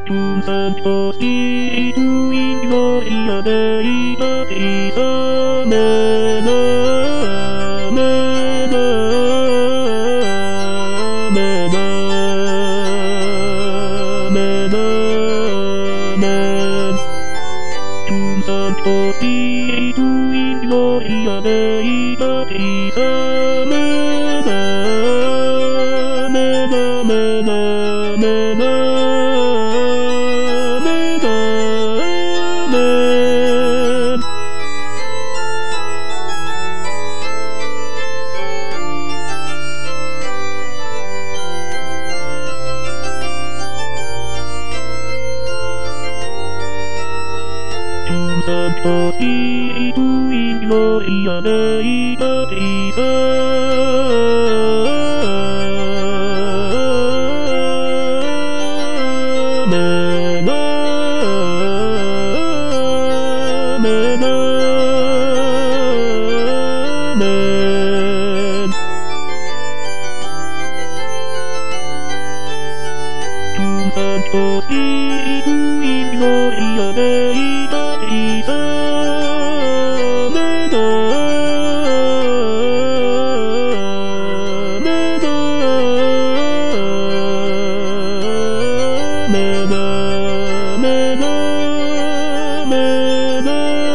Tu santo spiritu in gloria Dei Patris, amen, amen, amen, amen, amen. Tu santo spiritu in gloria Dei Patris, amen, amen, amen, amen, amen. Santo Spiritu in gloria Dei Patris, amen, amen, amen. Tu santo Spiritu in gloria Dei Patris, amen, amen, amen, amen, amen,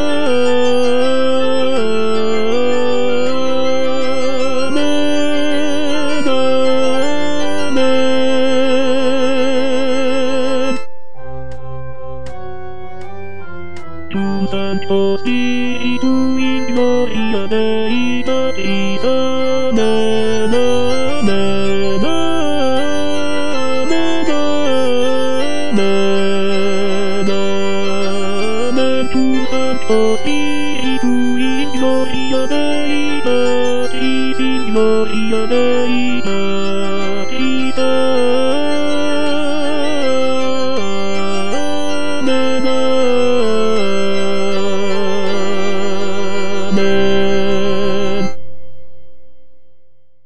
amen. Tu santo Spiritu in gloria Dei Patris, amen, amen, amen, amen, amen. Tu santo Spiritu in gloria Dei Patris, in gloria Dei Patris, amen, amen.